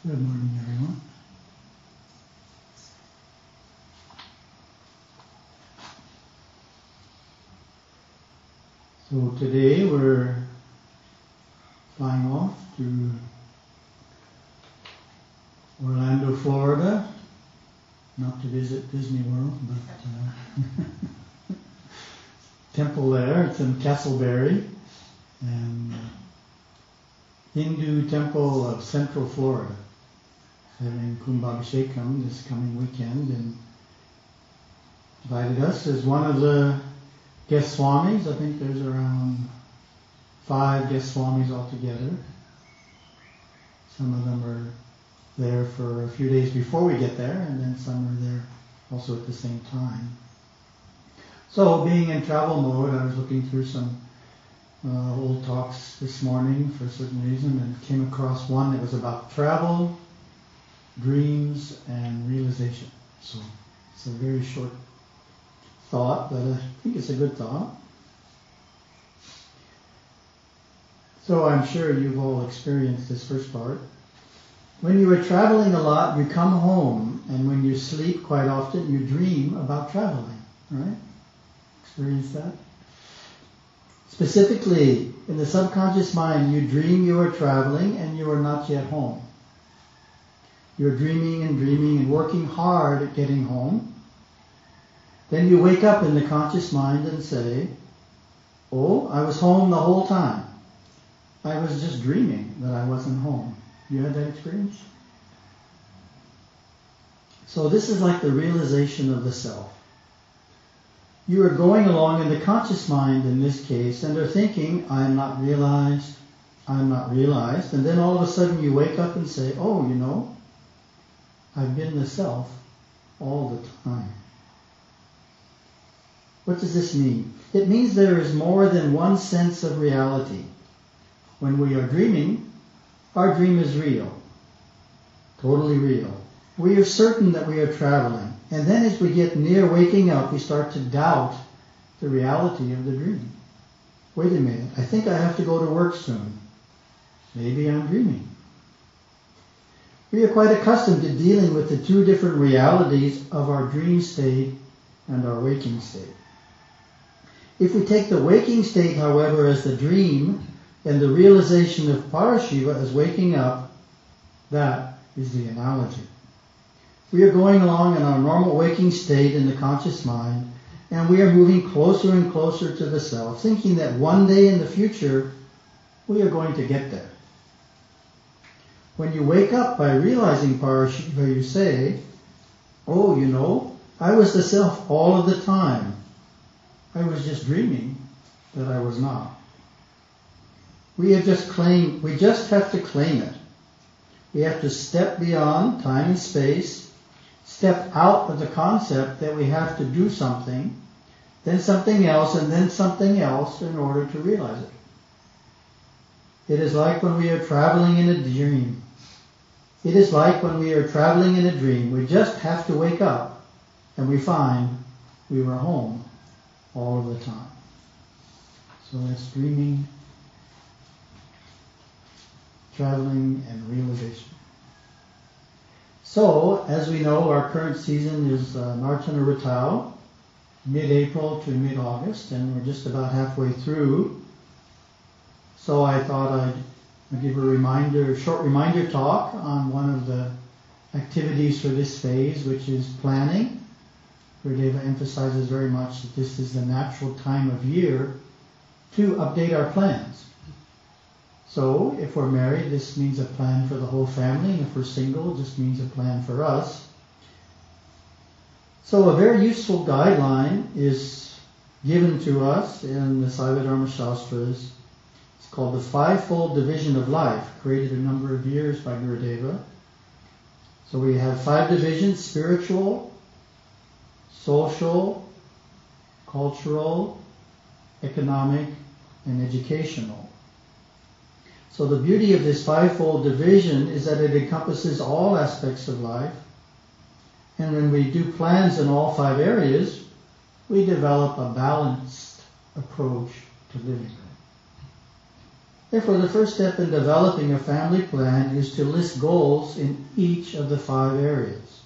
Good morning, everyone. So today we're flying off to Orlando, Florida, not to visit Disney World, but temple there. It's in Castleberry, and Hindu temple of Central Florida, having Kumbhabhishekam this coming weekend, and invited us as one of the guest swamis. I think there's around 5 guest swamis altogether. Some of them are there for a few days before we get there, and then some are there also at the same time. So being in travel mode, I was looking through some old talks this morning for a certain reason, and came across one that was about travel, dreams, and realization. So it's a very short thought, but I think it's a good thought. So I'm sure you've all experienced this first part. When you are traveling a lot, you come home, and when you sleep quite often, you dream about traveling, right? Experience that? Specifically, in the subconscious mind, you dream you are traveling and you are not yet home. You're dreaming and working hard at getting home. Then you wake up in the conscious mind and say, oh, I was home the whole time. I was just dreaming that I wasn't home. You had that experience? So this is like the realization of the self. You are going along in the conscious mind in this case and are thinking, I am not realized, and then all of a sudden you wake up and say, oh, you know, I've been the self all the time. What does this mean? It means there is more than one sense of reality. When we are dreaming, our dream is real, totally real. We are certain that we are traveling. And then as we get near waking up, we start to doubt the reality of the dream. Wait a minute, I think I have to go to work soon. Maybe I'm dreaming. We are quite accustomed to dealing with the 2 different realities of our dream state and our waking state. If we take the waking state, however, as the dream and the realization of Parashiva as waking up, that is the analogy. We are going along in our normal waking state in the conscious mind, and we are moving closer and closer to the self, thinking that one day in the future, we are going to get there. When you wake up by realizing Parashiva, you say, oh, you know, I was the self all of the time. I was just dreaming that I was not. We just have to claim it. We have to step beyond time and space, step out of the concept that we have to do something, then something else, and then something else in order to realize it. It is like when we are traveling in a dream. We just have to wake up and we find we were home all of the time. So that's dreaming, traveling, and realization. So, as we know, our current season is Nartana Ritau, mid-April to mid-August, and we're just about halfway through. So I thought I'd give a short reminder talk on one of the activities for this phase, which is planning. Gurudeva emphasizes very much that this is the natural time of year to update our plans. So, if we're married, this means a plan for the whole family, and if we're single, it just means a plan for us. So, a very useful guideline is given to us in the Saiva Dharma Shastras. It's called the 5-fold division of life, created a number of years by Gurudeva. So, we have 5 divisions: spiritual, social, cultural, economic, and educational. So the beauty of this 5-fold division is that it encompasses all aspects of life. And when we do plans in all 5 areas, we develop a balanced approach to living. Therefore, the first step in developing a family plan is to list goals in each of the 5 areas.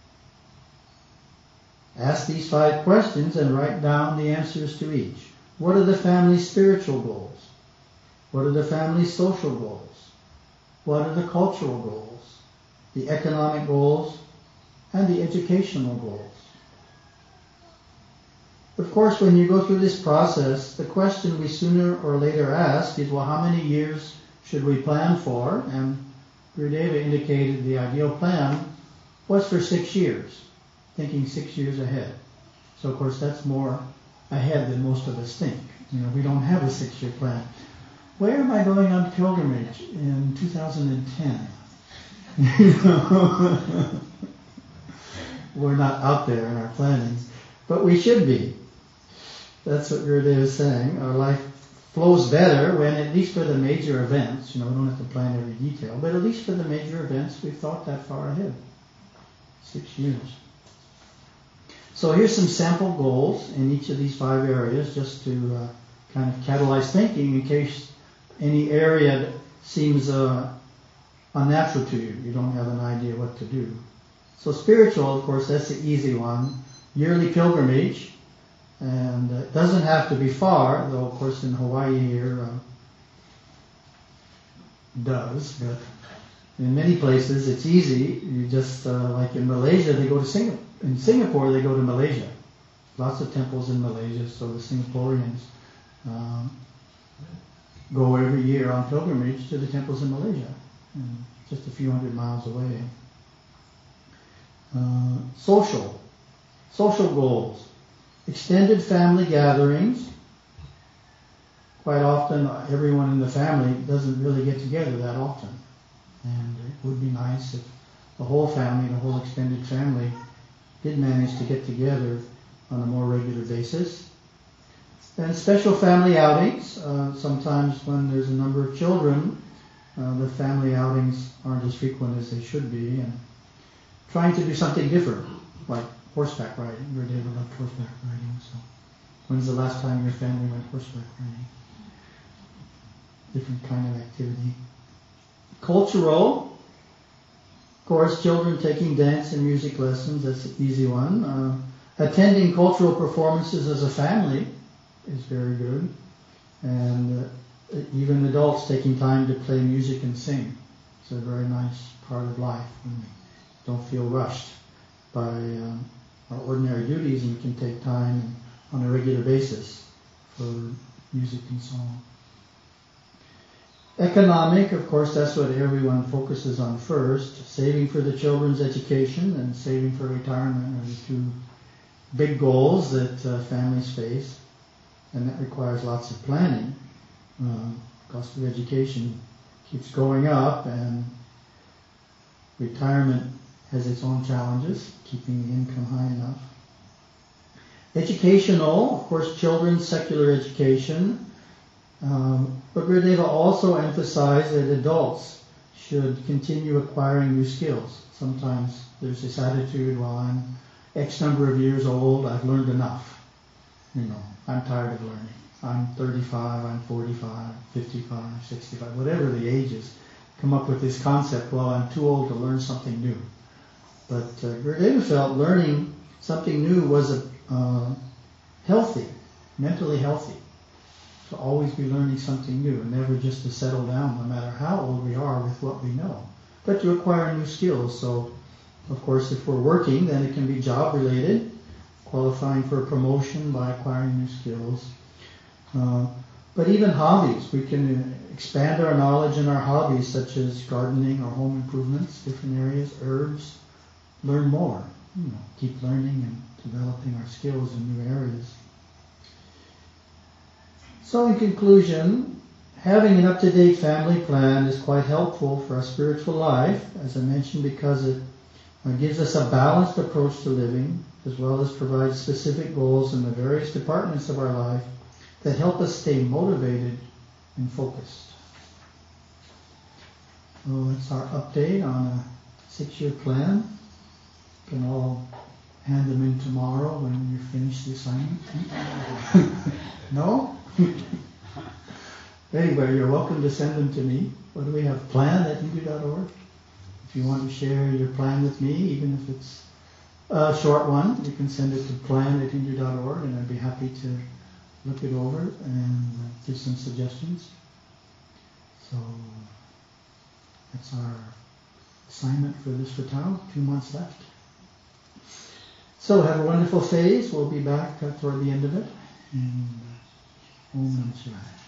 Ask these 5 questions and write down the answers to each. What are the family's spiritual goals? What are the family's social goals? What are the cultural goals? The economic goals? And the educational goals? Of course, when you go through this process, the question we sooner or later ask is, well, how many years should we plan for? And Gurudeva indicated the ideal plan was for 6 years, thinking 6 years ahead. So, of course, that's more ahead than most of us think. We don't have a 6-year plan. Where am I going on pilgrimage in 2010? We're not out there in our plannings, but we should be. That's what Gurudeva is saying. Our life flows better when, at least for the major events, we don't have to plan every detail, but at least for the major events, we've thought that far ahead. 6 years. So here's some sample goals in each of these 5 areas, just to kind of catalyze thinking in case any area seems unnatural to you. You don't have an idea what to do. So spiritual, of course, that's the easy one. Yearly pilgrimage. And it doesn't have to be far, though of course in Hawaii here does, but in many places it's easy. You just, like in Malaysia, they go to Singapore. In Singapore, they go to Malaysia. Lots of temples in Malaysia, so the Singaporeans go every year on pilgrimage to the temples in Malaysia, just a few hundred miles away. Social goals. Extended family gatherings. Quite often, everyone in the family doesn't really get together that often. And it would be nice if the whole family, the whole extended family, did manage to get together on a more regular basis. And special family outings. Sometimes when there's a number of children, the family outings aren't as frequent as they should be. And trying to do something different, like horseback riding. Gurudeva loved horseback riding, so when's the last time your family went horseback riding? Different kind of activity. Cultural, of course, children taking dance and music lessons, that's an easy one. Attending cultural performances as a family is very good. And even adults taking time to play music and sing. It's a very nice part of life when we don't feel rushed by our ordinary duties, and we can take time on a regular basis for music and song. Economic, of course, that's what everyone focuses on first. Saving for the children's education and saving for retirement are the 2 big goals that families face, and that requires lots of planning. Cost of education keeps going up, and retirement has its own challenges, keeping the income high enough. Educational, of course, children's secular education. But Gurudeva also emphasized that adults should continue acquiring new skills. Sometimes there's this attitude, well, I'm X number of years old, I've learned enough. I'm tired of learning. I'm 35, I'm 45, 55, 65, whatever the age is. Come up with this concept, well, I'm too old to learn something new. But Gurudeva felt learning something new was healthy, mentally healthy. To always be learning something new, and never just to settle down no matter how old we are with what we know, but to acquire new skills. So, of course, if we're working, then it can be job related, qualifying for a promotion by acquiring new skills. But even hobbies, we can expand our knowledge in our hobbies, such as gardening or home improvements, different areas, herbs. Learn more, keep learning and developing our skills in new areas. So in conclusion, having an up-to-date family plan is quite helpful for our spiritual life, as I mentioned, because it gives us a balanced approach to living, as well as provides specific goals in the various departments of our life that help us stay motivated and focused. So that's our update on a 6-year plan. You can all hand them in tomorrow when you finish the assignment. No? Anyway, you're welcome to send them to me. What do we have? plan@hindu.org. If you want to share your plan with me, even if it's a short one, you can send it to plan@hindu.org, and I'd be happy to look it over and give some suggestions. So that's our assignment for this Ratau. 2 months left. So have a wonderful phase. We'll be back toward the end of it. And Om Namah Shivaya.